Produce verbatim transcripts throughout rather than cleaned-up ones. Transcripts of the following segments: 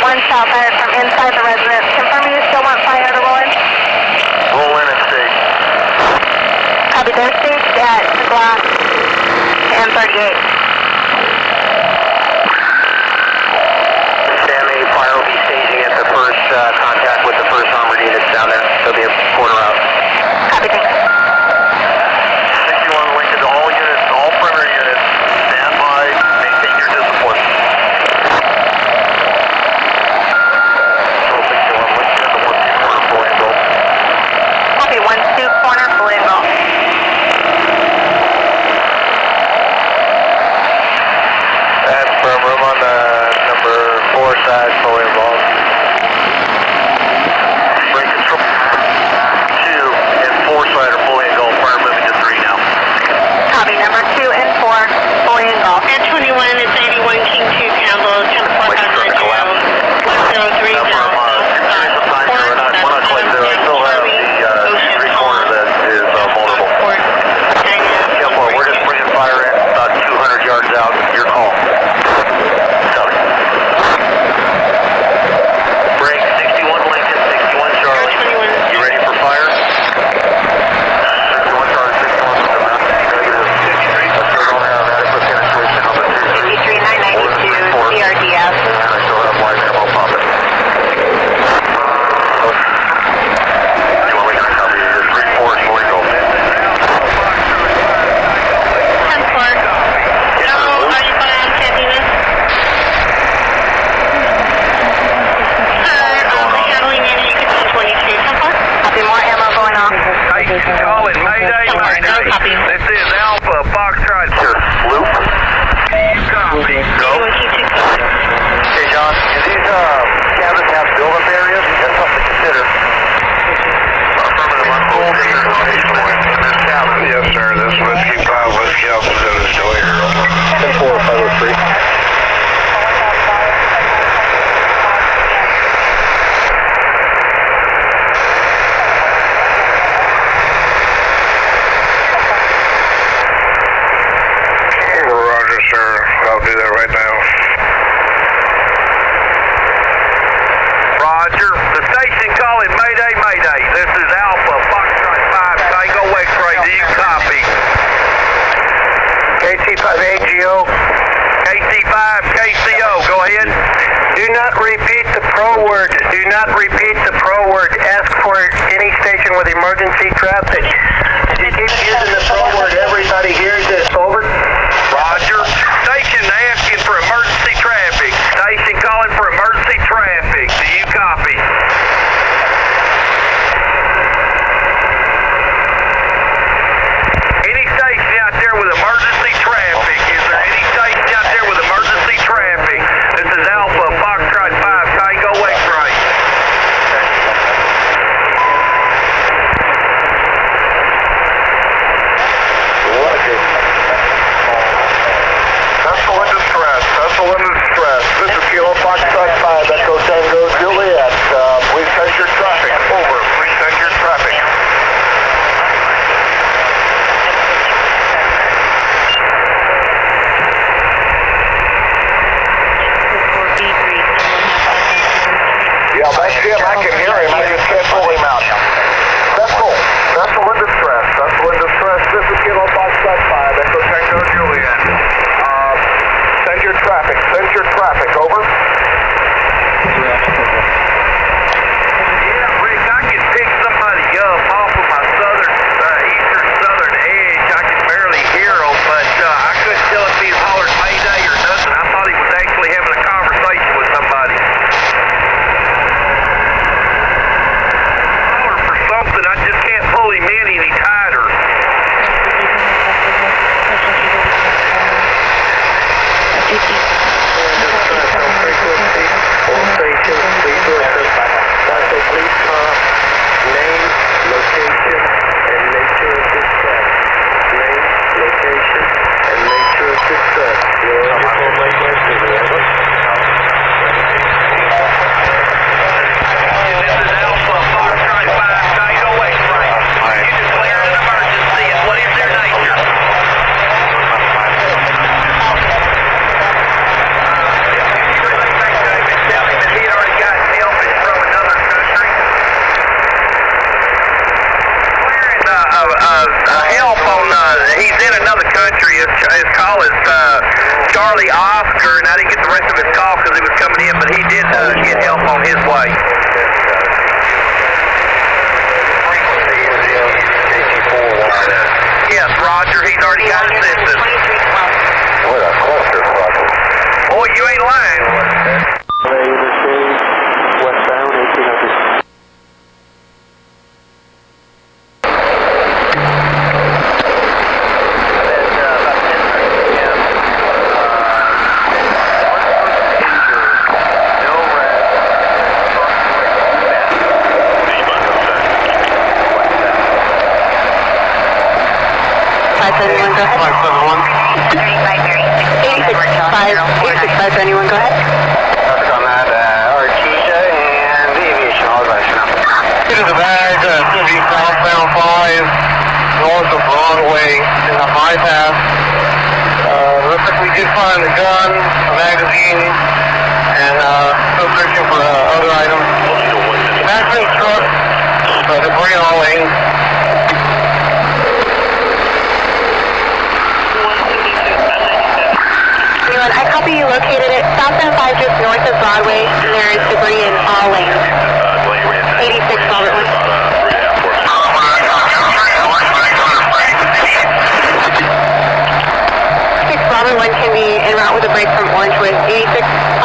one south, I heard from inside the residence. Confirm you still want fire to roll in? Roll in and stay. Copy, they're staged at Glass and thirty-eight. Sammy, fire will be staging at the first uh, contact with the first armored units down there. There'll be a quarter out. Copy, thanks. sixty-one Lincoln to all units, all primary units. Stand by, maintain your discipline. sixty-one Lincoln to one two corner, full angle. Copy, one two corner, full angle. That's from room on the number four side, fully involved. Bring control. Two and four side are fully engulfed. Fire moving to three now. Copy, number two and four, fully engulfed. At twenty-one, it's eighty-one King two, Campbell, ten four five nine zero, one zero three Now zero. from uh, here's some time here. We're not, we're not quite there. I still have the uh, three corner that is uh, vulnerable. Yeah, well, we're just bringing fire in about two hundred yards out. Your call. Copy. Break sixty-one Lincoln, sixty-one Charlie. You ready for fire? sixty-one Charlie, sixty-one with the mount. Negative fifty-three. Let's go on out. Adequate penetration on the two three. fifty-three nine ninety-two, C R D F. And I still have live ammo popping. You want me to copy your three four is fully go. ten four. No, are you fine on Sandinas? Sir, um, handling in, you can do twenty-two. ten four. Copy, more ammo going off. Calling Mayday, Mayday. Copy. This is Alpha, Foxtrot. Here, Loop. Copy. Go. eighty-one King two, copy. Hey, John, do these uh, cabins have build-up areas? That's something to consider. Affirmative, uncooled, in this cabin. Yes, sir. This Whiskey five, Whiskey Alpha Zone is still here. ten four, five oh three. Roger, sir. I'll do that right now. Roger. The station calling Mayday, Mayday. This is Alpha, Foxtrot five, Tango X-ray. Do you copy? K C five A G O. K C five, K C O. Go ahead. Do not repeat the pro word. Do not repeat the pro word. Ask for any station with emergency traffic. If you keep using the pro word, everybody hears this. Over. Roger. Station asking for emergency traffic. Station calling for emergency traffic. Do you copy? Any station out there with emergency traffic? Is there any station out there with emergency traffic? This is Alpha, Foxtrot five, Tango X-ray. Vessel in distress, vessel in distress. This is Kilo Foxtrot five, Echo Tango Juliet. Uh, please send your traffic. Over, please send your traffic. Yeah, that's him. I can hear him. I just can't pull him out. Vessel, vessel in distress, vessel in distress. This is Kilo Foxtrot five, Echo Tango Juliet. Uh, send your traffic, send your traffic. Over. Yeah, Rick, I can pick somebody up off of my southern, uh, eastern southern edge. I can barely hear him, but uh, I couldn't tell if he's hollering Mayday or nothing. I thought he was actually having a conversation with somebody. Charlie Oscar, and I didn't get the rest of his call because he was coming in, but he did uh, get help on his way. Frequency is K T four one. Yes, Roger, he's already got assistance. What a cluster problem. Boy, you ain't lying. Westbound eighteen hundred. five seventy-one, go ahead. five seven one. eighty-six five seventy-one, go ahead. Traffic on that, uh, Artesia and Aviation, all advice now. Into the bag, uh, it's going to be southbound five, north of Broadway, in the bypass. Uh, looks like we did find the gun, a magazine, and, uh, still searching for, uh, other items. Maximum truck, uh, debris in all lanes. Anyone, I copy you located it southbound five just north of Broadway, and there is debris in all lanes. eighty-six Robert one. six Robert one can be en route with a break from Orange with eighty-six.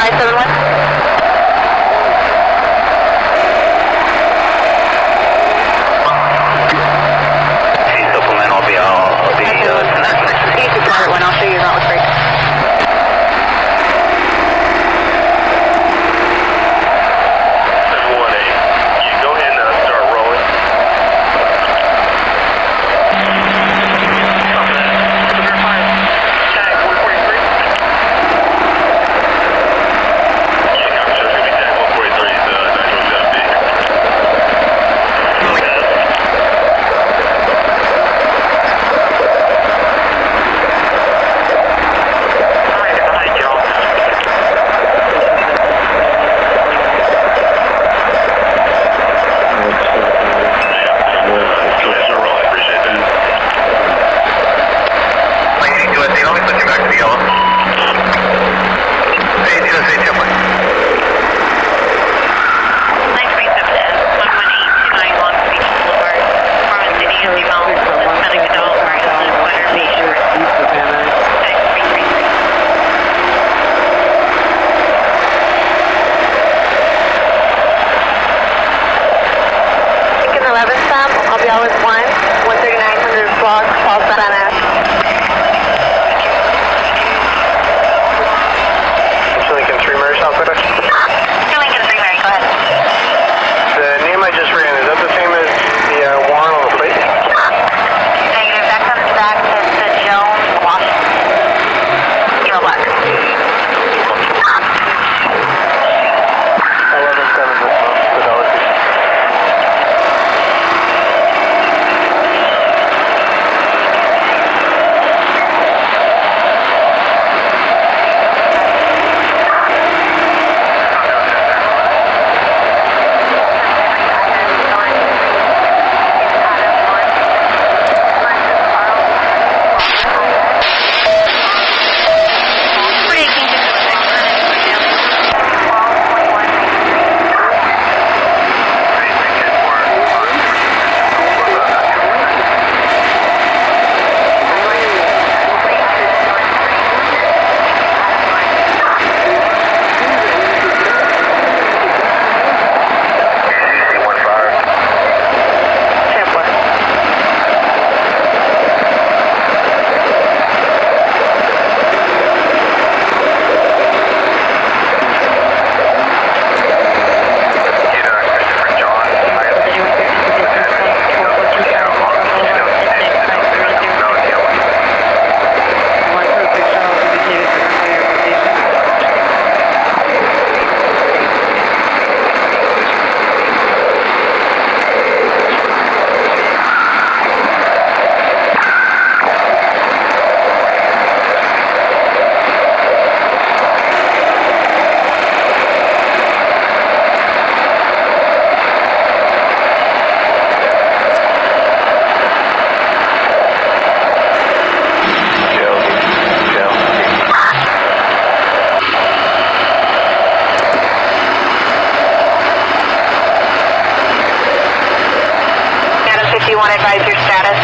fifty-one, advise your status.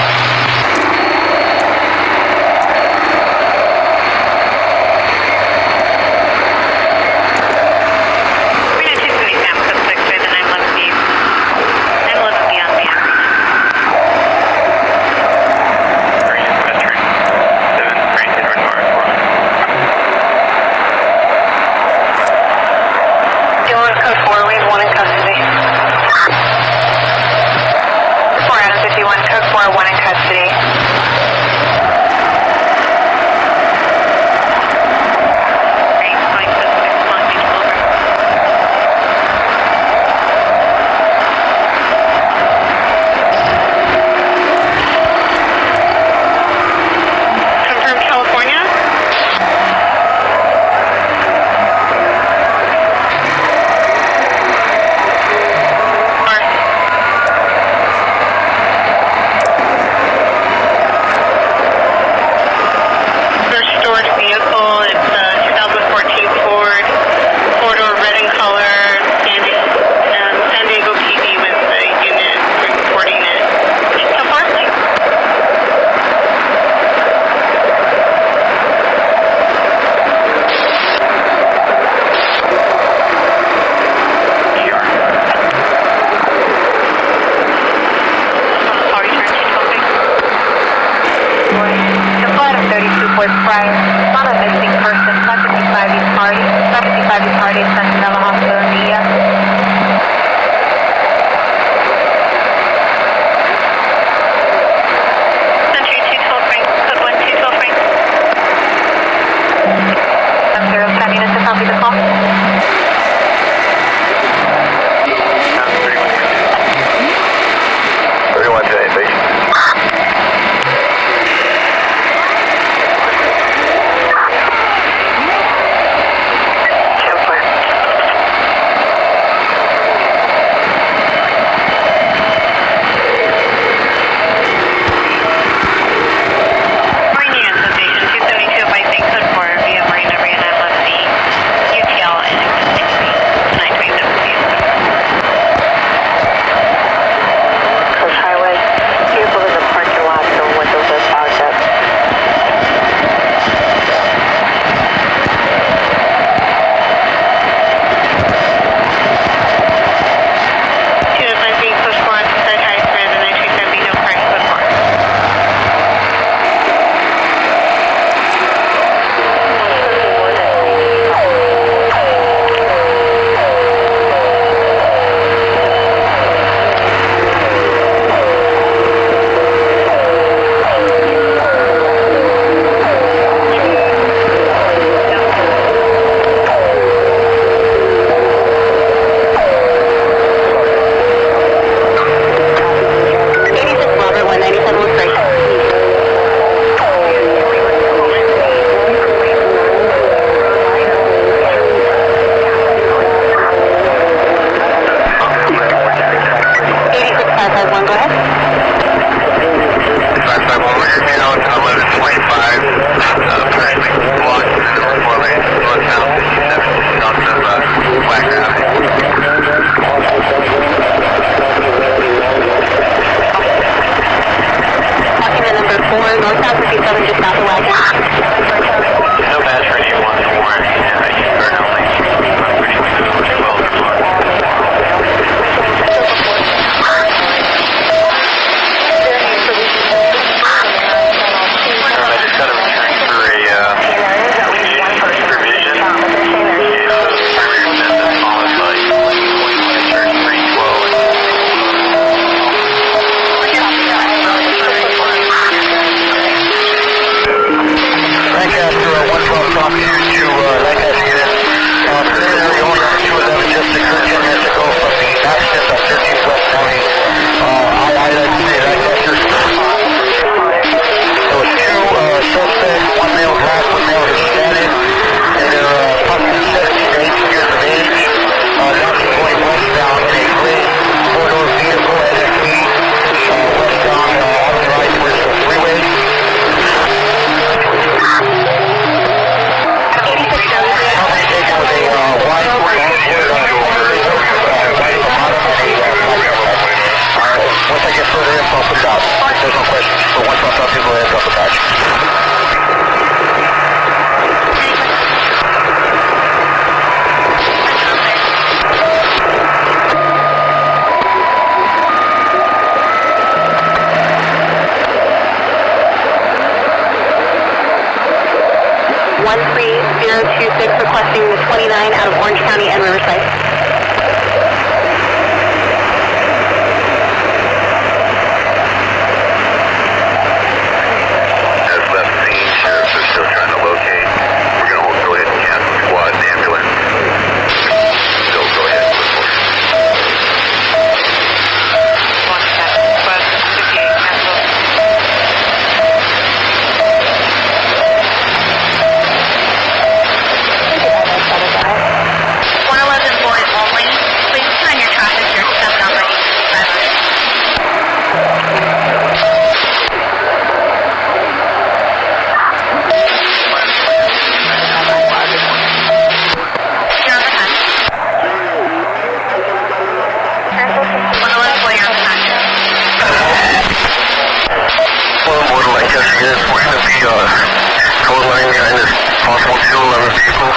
We're going to take the exam suspect by the nine eleven B. nine eleven B on band. Green, Western, seven, Green, North, North, Dylan, code four, we have one in custody. four out of fifty-one, code four, twenty-nine out of Orange County and Riverside. As left scene, sheriffs are still trying to locate. We're going to go ahead and cancel squad and ambulance. So go ahead and look for it. One seven, squad fifty-eight, cancel. one eleven boys only. Please turn your traffic to your step number eight six five. You're on the hunt. one eleven boy, you're on the hunt. Well, more than like this is, we're going to be uh, code line behind this possible two eleven people.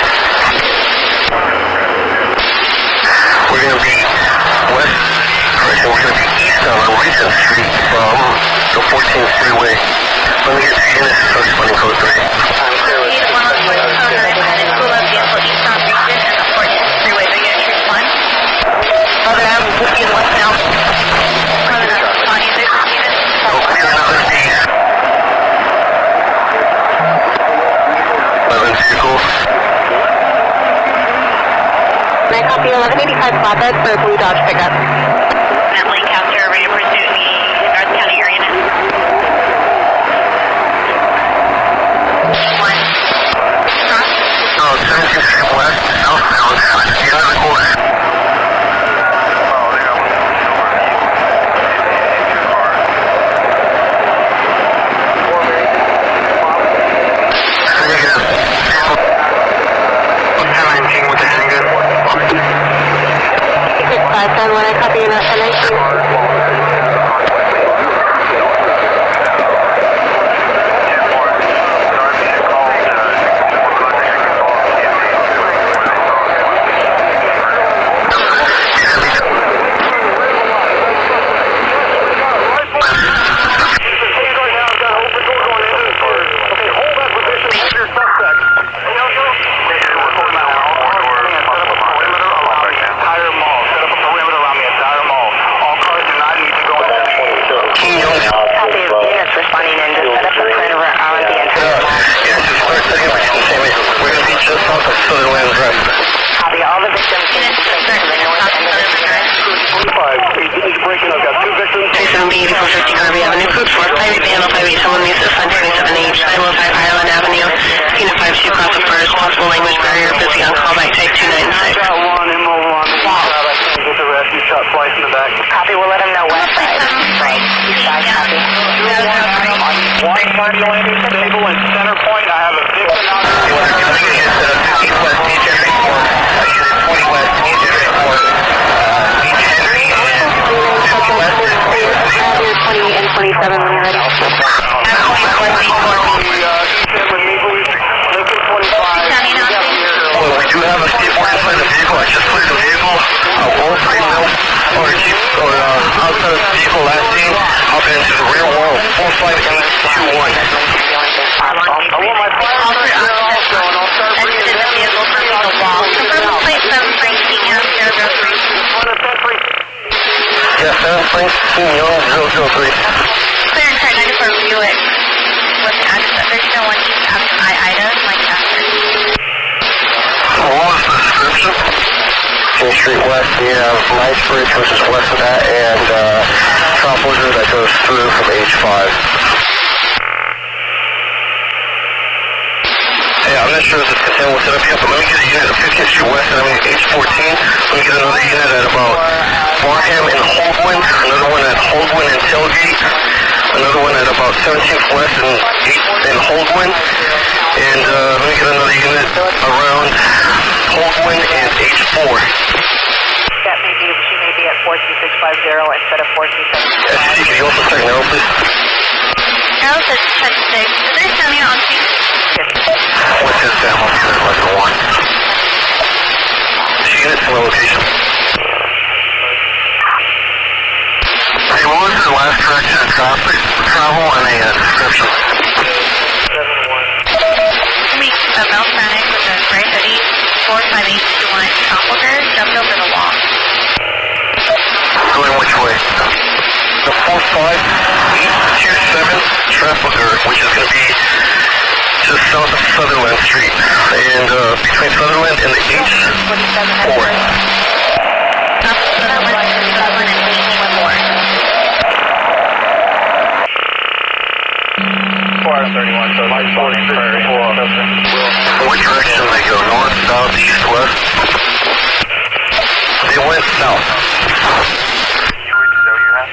We're going to be west, correction, we're going to be eastbound on Regent Street from the fourteenth freeway. Let me get two units to start responding code three. Need one eleven boy, code nine, and school of vehicle eastbound region and the fourteenth freeway. The unit respond. Mother Ave, fifty and west now. Mother Ave, responding to this unit. Oh, clear another piece. eleven vehicle. Can I copy eleven eighty-five flatbed for a blue Dodge pickup? At Lancaster, ready to pursue the North County area net. One. Cross. Oh, seventeenth Street West, southbound, the other corner. six five ten, when I copy an N nineteen. Copy of units responding in. Just set up a perimeter around the entire mall. Yeah, just one second, we're going to be just off of Sutherland Drive. Copy all the victims units taken to the north end of the street. twenty-five, he's breaking, I've got two victims. twenty-seven B, eighty-four fifty Garvey Avenue, code four, Pirate Band, five eight, someone needs to find twenty-seven H, nine one five Ireland Avenue, unit five two, cross the first, possible language barrier, busy on callback type two nine six. Got one, M O one, I can't get the rest, he shot twice in the back. Copy, we'll let them know west side. Right, east side, copy. One party landing stable in center point, I have a victim out there. East West, East Henry four, unit twenty West, East Henry four, East Henry and fifty West. twenty and twenty-seven when you're ready. Well, we do have a skateboard inside the vehicle. I just put in the vehicle. Uh, all three mil or keep or uh, outside of the vehicle last seen. Up into the rear wall. Four five two one. I want my fire exit also, and I'll start bringing the vehicle through the wall. Confirm plate seven nineteen, zero zero three. Yeah, seven nineteen, zero zero three. Clear and turn ninety-four Buick. What's the address? thirteen oh one East Avenue, I, Ida, Lancaster. What was the description? King Street West, we have Knightsbridge, which is west of that, and uh, Top Blizzard that goes through from H five. Yeah, I'm not sure if this content will set up yet, but let me get a unit at fifteenth Street West, and I'm in H fourteen. Let me get another unit at about Barham and Holdwin, another one at Holdwin and Tailgate, another one at about seventeenth West and, and Holdwin, and uh, let me get another unit around Holdwin and H four. That may be, she may be at four two six five zero instead of four two seven S C, can you also check now, please? Arrow says ten six. Is there something on scene? What's his family unit, less than one? Two units in the location. Hey, what was the last direction of traffic, travel, and a uh, description? We, uh, Mel Frantic with a gray hoodie, four five eight two one Trafalgar jumped over the wall. Going which way? The four five eight two seven Trafalgar, which is going to be just south of Sutherland Street, and uh, between Sutherland and the H four. South of Sutherland, Sutherland and H four. four thirty-one, so light forty prairie. What direction they go? North, south, east, west? They went south. You would know you have?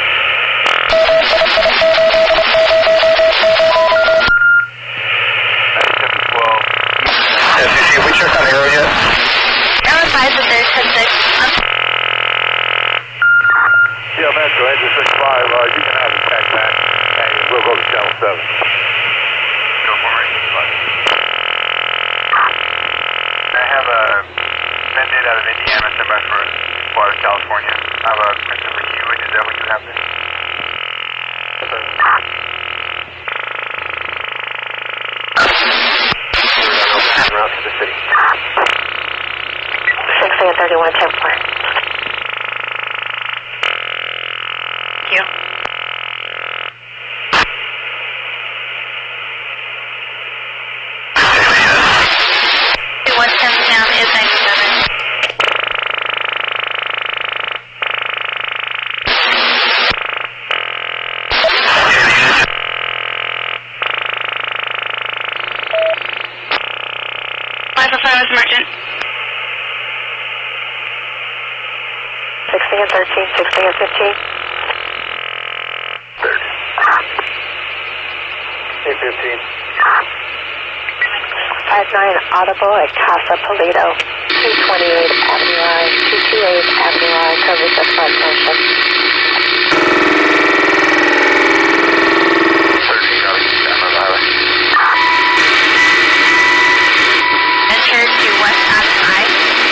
ninety-seven twelve. S C C, we checked on Arrow yet? Arrow five is there, ten six. Yeah, Metro, engine six five, uh, you can have the tank back, and we'll go to channel seven. Go for it. I have a mandate out of Indiana, sent by for Florida, California. I have a Christopher Hewitt, is that what you have there? Route to the city. six eight thirty-one ten four. Thank you. one ten Sam is ninety-seven. five oh five is emergent. sixty and thirteen, sixty and fifteen. eight fifteen. five nine Audible at Casa Polito. two twenty-eight Avenue I. two twenty-eight Avenue I. Coverage of front motion. thirteen, copy. I'm on the highway. Enter to West Avenue I.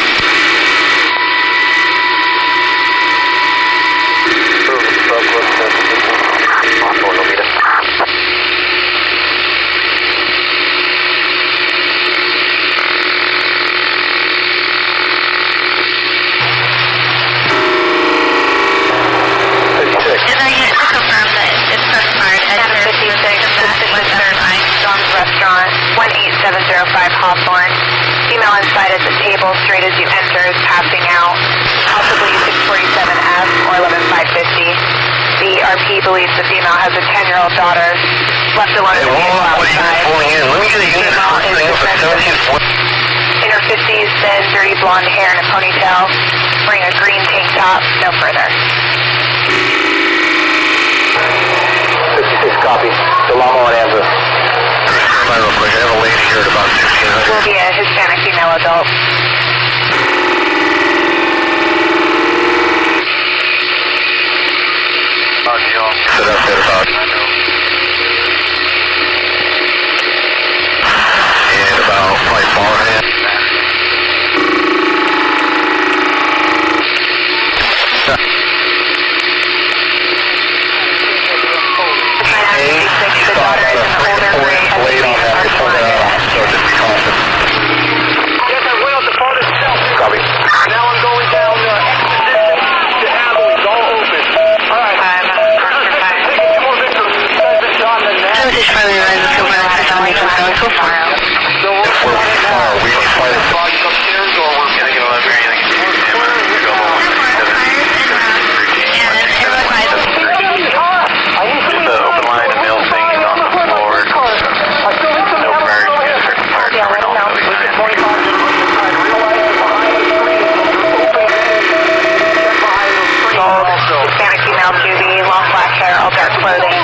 Is our unit to confirm that it's postcard enter fifty-six West Avenue I. John's Restaurant, one eight seven zero five Hawthorne. Female inside at the table, straight as you enter, is passing out. Possibly six forty-seven F or eleven five fifty. The R P believes the female has a ten-year-old daughter, left alone Hey, in the one vehicle more, what are you outside. pulling in? Let me get a unit Female first is thing up at defensive. seventeenth. In her fifties, thin, dirty blonde hair and a ponytail, wearing a green tank top, no further. fifty-six copy. Delamo and Andrew. Clarify real quick. I have a lady here at about sixteen hundred. Will be a Hispanic female adult. Oh, deal. Set up at about. And about probably four and a half. The daughter is an older gray S U V Blade on that. with It's on blonde that. hair. So just be cautious. Yes, I went up the phone itself. Copy. Now I'm going down uh, Exposition to Abilene, it's all open. All right. Five, Taking two more victims. You guys been shot in the neck. British Friendly Rises to West Dominican County so far. So we're Where we can fire, we can fire. bodies upstairs or we're Can I get a left bearing? I think it's Indiana. We go home. And Arrow five. Just the open line of mill thing is on the floor. No prayers. We got a certain fire department also. We can Hispanic female to be long black hair, all dark clothing.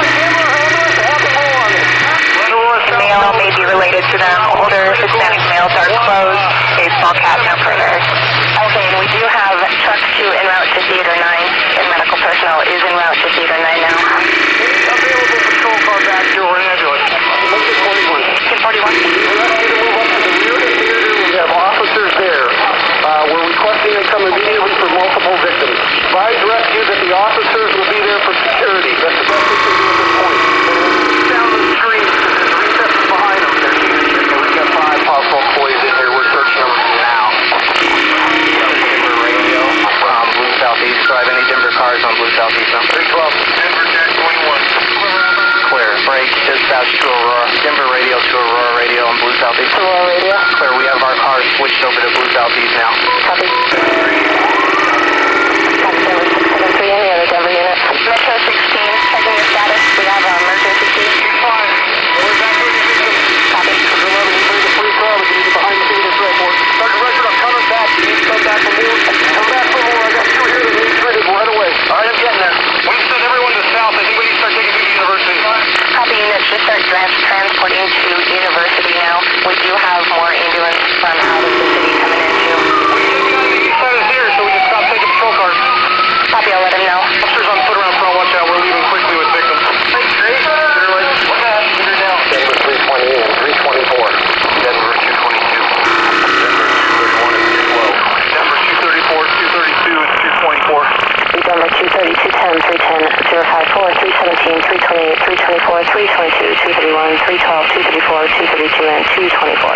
The male may be related to them. Older Hispanic male, dark clothes, baseball cap, no further. Okay, and we do have truck two en route to Theater nine, and medical personnel is en route to Theater nine now. Available patrol car back here or an ambulance. ten forty-one. We have officers there. Uh, we're requesting they come immediately for multiple victims. Advise rescue that the officers will be there for security. That's the best we can do at this point. Down the street, there's recesses behind them. There's, we've got five possible employees in here. We're searching them now. cars on Blue Southeast now. three twelve, Denver, Jack twenty-one. Clear. Break. Dispatch to Aurora. Denver radio to Aurora radio on Blue Southeast. Aurora radio. Clear. We have our cars switched over to Blue Southeast now. Copy. Copy, Denver six seven three, any other Denver units? Metro sixteen, checking your status. We have an emergency key. Fine. We're back with the system. Copy. eleven, bring the police car. We can be behind the scene of this report. Sergeant Richard, I'm coming back. You need to come back from here. Come back from more. I got two here that need treated right away. All right, I'm getting there. We send everyone to south. I think we need to start taking you to university. Copy, units. Just start trans- transporting to university now. We do have more ambulance from out of the city coming in too. We can get on the east side of here so we can stop taking patrol cars. Copy, I'll let him know. Officers on foot around front. Watch out. We're leaving quickly with victims. Hey, great. What happened? You're down. Denver three twenty-eight and three twenty-four. Denver two twenty-two. Denver two thirty-one and two twelve. Denver two thirty-four, two thirty-two, and two twenty-four. Denver two thirty, two ten, three ten, zero five four, three seventeen, three twenty-eight, three twenty-four, three twenty-two, two thirty-one, three twelve, two thirty-four, two thirty-two, and two twenty-four.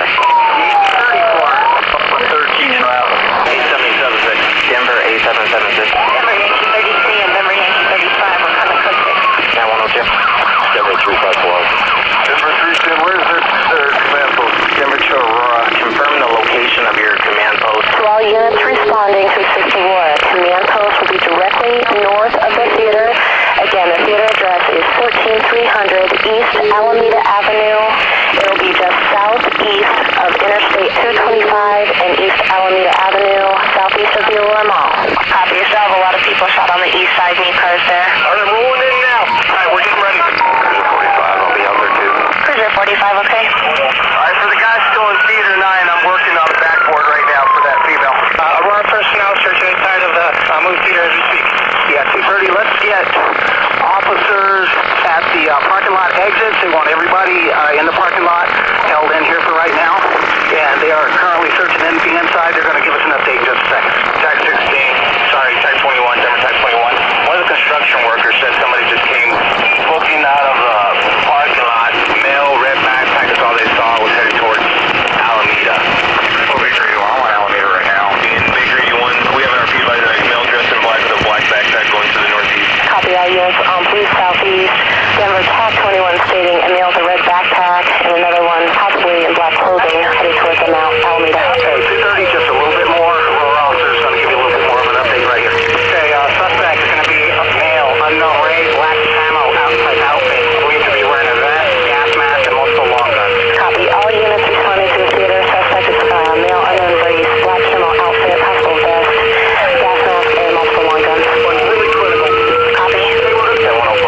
thirteen travel. eight seven seven six. Denver eight seven seven six. Denver Yankee thirty-three and Denver Yankee thirty-five. We're coming quickly. nine one oh two. Denver three five four. Denver three ten, where's their, their command post? Denver to Aurora. Confirm the location of your command post. To all units responding to assist Aurora, command post will be directly north of the theater. Again, the theater address is fourteen three hundred East Alameda Avenue. It will be just southeast of Interstate two twenty-five and East Alameda Avenue, southeast of the Aurora Mall. Copy. You still have a lot of people shot on the east side. Need cars there. All right, rolling in now. All right, we're getting ready. Cruiser forty-five. I'll be out there too. Cruiser forty-five, okay? All right, for the guys still in Theater nine, I'm working on the backboard right now for that female. Uh, Aurora personnel searching inside of the uh, movie theater as we speak. Yeah, two thirty. Let's get officers at the uh, parking lot exits. They want everybody uh, in the parking lot held in here for right now. And they are currently searching anything inside. They're going to give us an update in just a second. Type sixteen. Sorry, type twenty-one. Denver type twenty-one. One of the construction workers said somebody just came booking out of the parking lot. Male, red backpack is all they saw. Was headed towards Alameda. Oh, Big Grady one. I'm on Alameda right now. In Big Grady one, we have an R P by the male dressed in black with a black backpack going to the northeast. Copy all units on Blue Southeast. Denver T A C twenty-one stating a male with a red backpack and another one possibly in black clothing headed towards the Mount Alameda. Okay, two thirty, just a little bit more. Aurora officer's going to give you a little bit more of an update right here. Okay, uh, suspect is going to be a male, unknown race, black camo, outside outfit. Believed to be wearing a vest, gas mask, and multiple long guns. Copy all units responding to the theater. Suspect is uh, male unknown race, black camo outfit, possible vest, gas mask, and multiple long guns. One really critical. Copy. ten one oh four.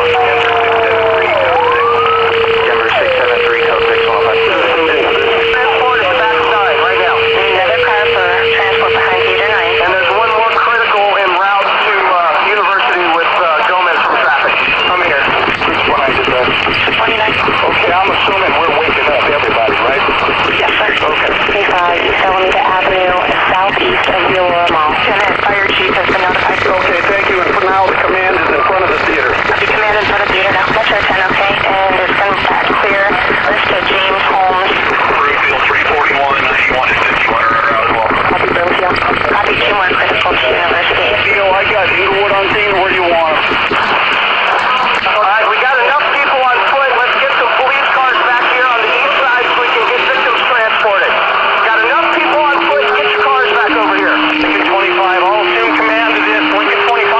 Denver six seven three, code six one oh five. Transport is backside right now. Need another car for transport behind theater nine. And there's one more critical en route to uh, University with uh, Gomez from traffic. Come here. What I did there. twenty-nine. Okay, I'm assuming we're waking up everybody, right? Yes, sir. Okay. twenty-five East Alameda Avenue, southeast of the Aurora Mall. Lieutenant Fire Chief has been notified. Okay, thank you. And for now, the command is in front of the theater. The command in front of theater now. Metro ten, okay? And it's going to be clear. List to James Holmes. Broomfield three forty-one, ninety-one, and fifty-one are as well. Copy Broomfield. Copy two more critical to University. Theo, I got Inglewood on scene. Where do you want them? All right, we got enough people on foot. Let's get some police cars back here on the east side so we can get victims transported. Got enough people on foot. Get your cars back over here. Lincoln twenty-five, all assume command of this. Lincoln twenty-five.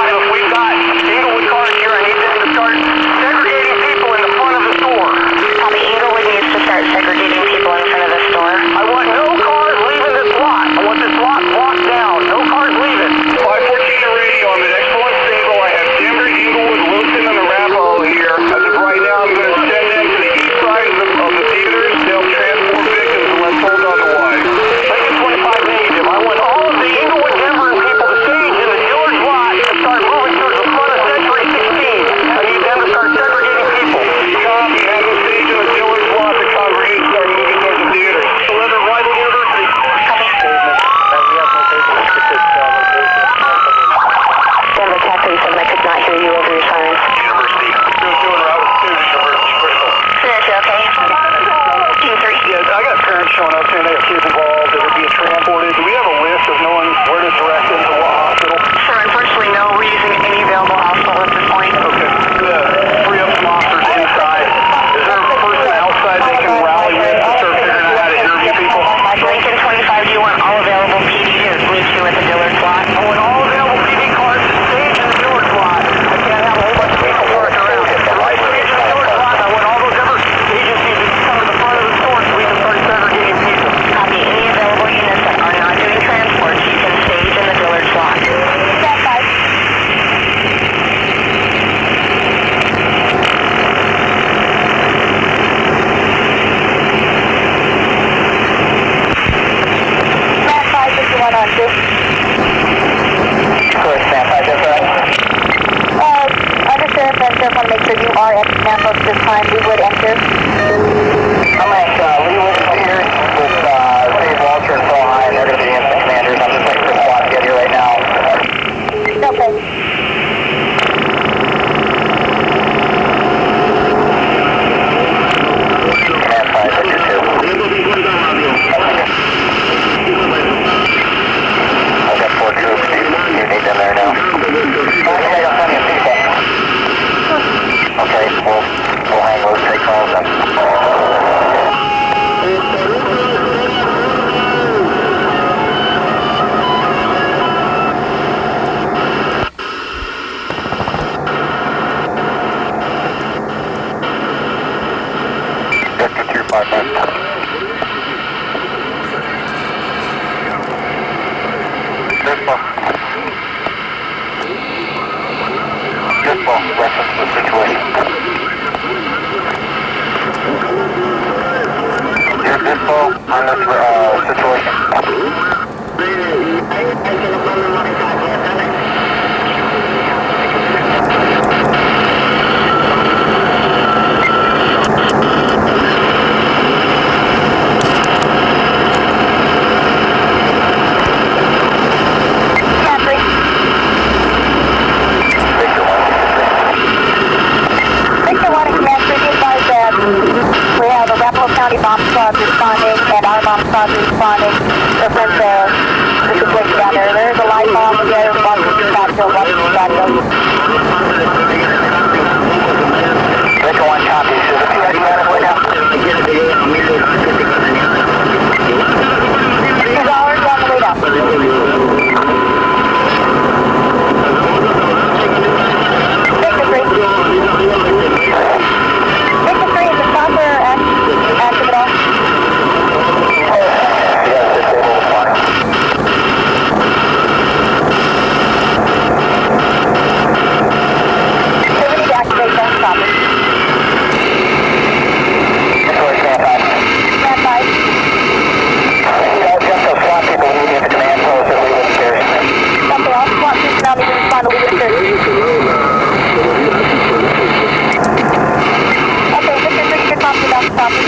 this time, Leewood enter. I'm at uh, Leewood here with uh, Dave Walter and Phil High, and they're going to be the incident commanders. I'm just waiting for SWAT to get here right now. Okay. Command five, Victor two. I've got four troops. Do you need them there now? I think I got plenty of people. Okay, we'll, we'll hang loose, take calls then. fifty-two five five. Dispo. Dispo, reference the situation. Your Dispo on this uh, situation. Bomb squad responding and our bomb squad responding. Reference the, the situation down there. There's a light bomb there. One backfill, one backfill. Victor one copy. Is the P I D man right now? Two dollars on the way down. Victor three. Victor three, is the stopper active at all? Yes, it's able to fly. So we need to activate that stopper. Sorry, stand by. Stand by. I'll jump those SWAT people moving into command post at Leewood Stairs. Something else. SWAT troops now need to respond to Leewood Stairs. Okay, Victor three, good copy about the stopper.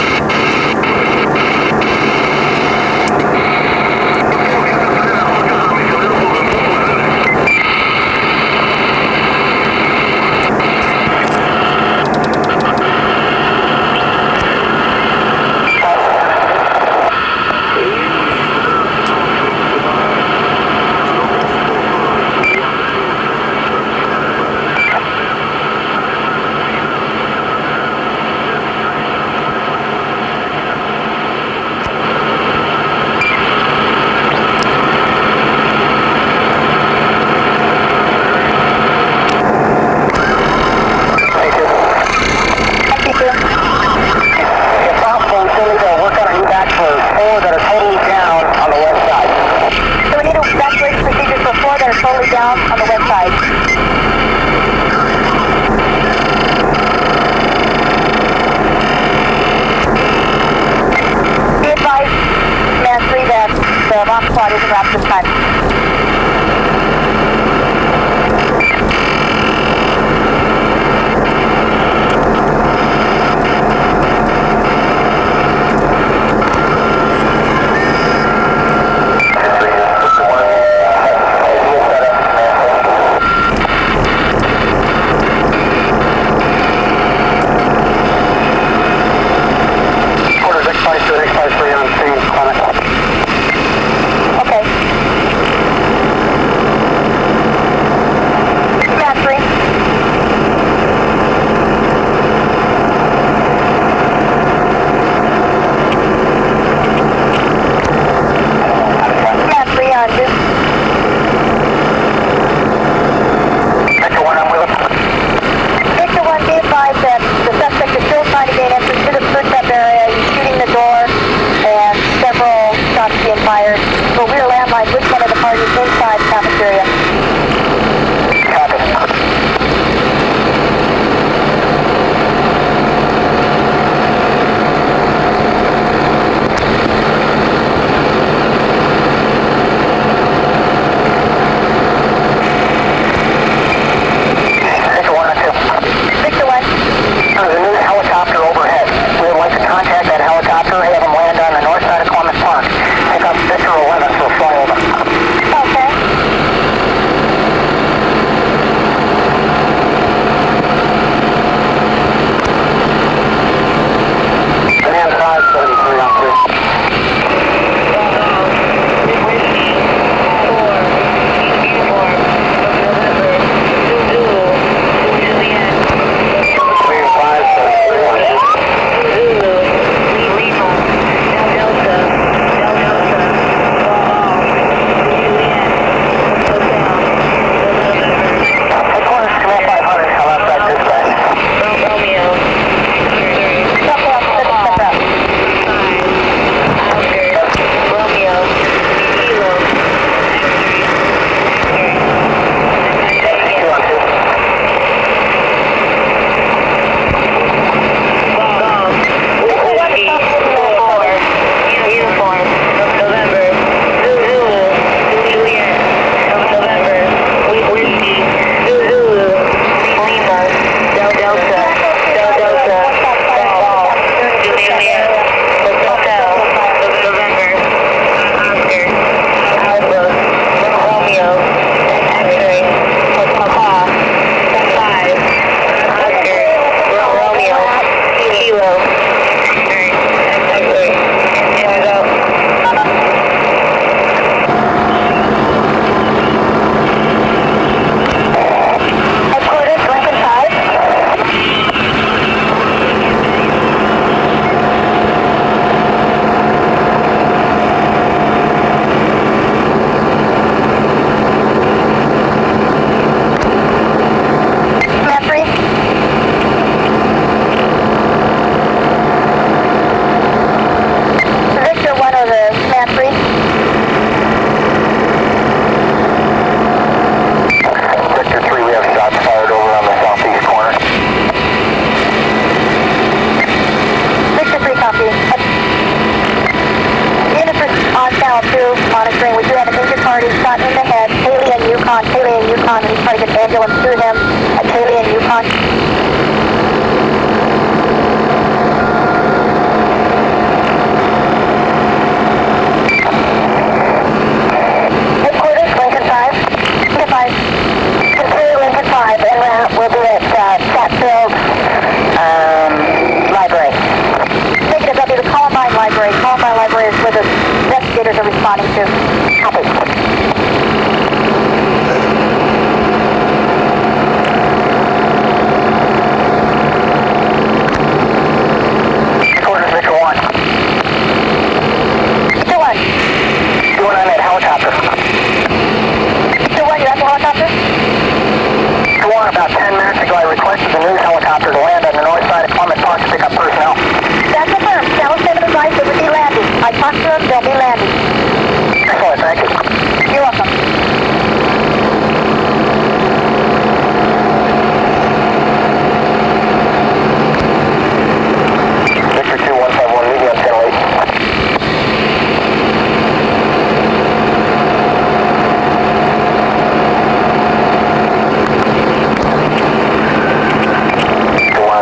Totally down on the west side. Be advised, command three, that the bomb squad isn't wrapped this time. Yukon, Kaylee and Yukon, and he's trying to get an ambulance to him at Kaylee and Yukon. Headquarters, Lincoln five. Lincoln five. Consider Lincoln five, en route. We'll be at uh, Chatfield um, Library. Negative, that'll be the Columbine Library. Columbine Library is where the investigators are responding to. Copy. Headquarters, Victor one. Victor one. Victor one, I'm at helicopter. Victor one, you at the helicopter? Victor one, about ten minutes ago I requested the news helicopter to land on the north side of Clement Park to pick up personnel. That's confirmed. Channel seven advised they would be landing. I talked to them, they'll be landing. Excellent, thank you. You're welcome. Victor two one five one, meet me on channel eight. Go on,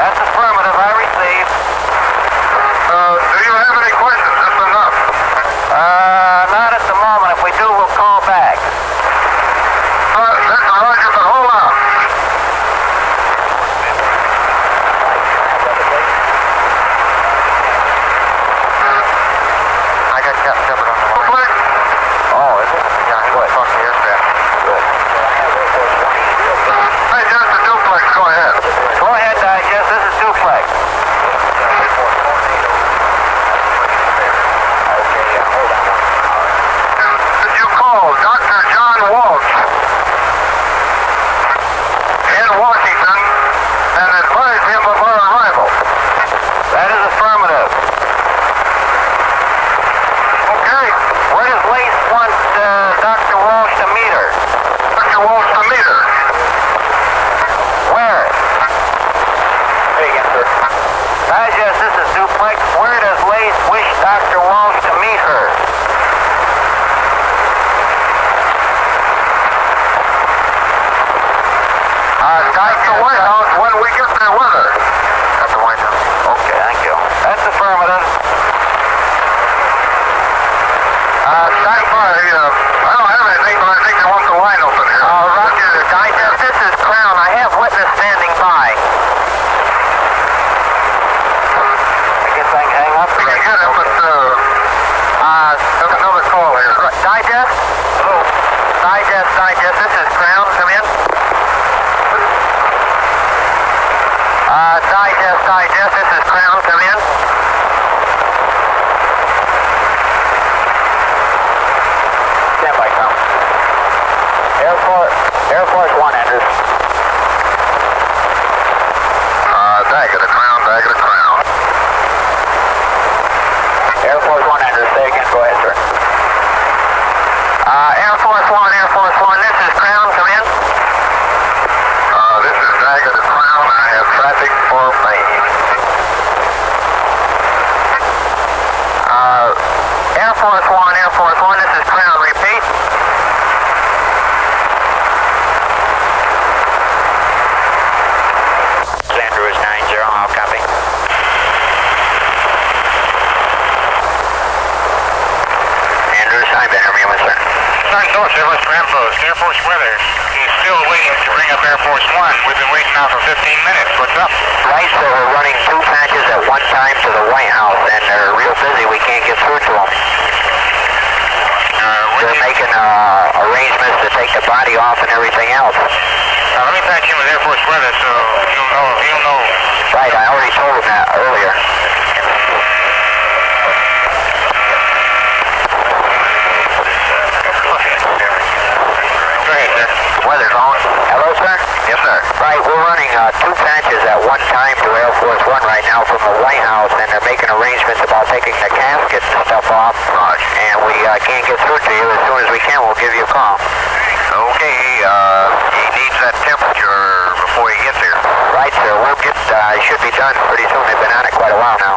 That's affirmative. I received. Uh, do you have any questions? That's enough. Uh, not at the moment. If we do, we'll call back. Uh, listen, Roger, but hold on. I got Captain Shepard on the line. Oh, is it? Yeah, he was talking to the aircraft. Good. Hey, just the duplex, go ahead. Go ahead, Digest. This is Duplex. Did you call Doctor John Walsh in Washington and advise him of our arrival? That is affirmative. Okay. Where does Lace want uh, Doctor Walsh to meet her? Doctor Walsh to meet her. Where? Say again, sir. Digest, this is Duplex. Where does Lace wish Doctor Walsh to meet her? Uh, Doctor White House when we get there with her. Doctor White House. Okay, thank you. That's affirmative. Uh, stand by. Uh, I don't have anything, but I think they want the line open here. Uh, Roger, Digest, this is Crown. I have witness standing by. I guess I can hang up. We can get him, but uh, Uh, there's another call here. Digest? Hello. Digest, Digest, this is Crown. Come in. Uh, Digest, Digest, this is Crown. Come in. Stand by, Crown. Air Force, Air Force One enters. Uh, Daggett, a crown, Daggett, a crown. Air Force One enters. Say again. Go ahead, sir. Uh, Air Force One, Air Force One, this is Crown. Come in. Uh, this is Daggett, a crown. I have traffic for Maine. Uh, Air Force One, Air Force One, this is Crown. Repeat. Andrews nine zero, I'll copy. Andrews, hi, Benjamin, what's that? nine North, Air Force Rampos, Air Force weather. He's still waiting to bring up Air Force One. We've been waiting now for fifteen minutes. What's up? Right, so we're running two patches at one time to the White House, and they're real busy. We can't get through to them. Uh, They're making uh, arrangements to take the body off and everything else. Now, let me patch in with Air Force weather so he'll know. He'll know. Right, I already told him that earlier. Go ahead, sir. Weather's on. Hello, sir? Yes, sir. Right, we're running uh, two patches at one time to Air Force One right now from the White House, and they're making arrangements about taking the caskets and stuff off. And we uh, can't get through to you. As soon as we can, we'll give you a call. Okay, uh, he needs that temperature before he gets here. Right, sir. We'll get, uh, it should be done pretty soon. They've been on it quite a while now.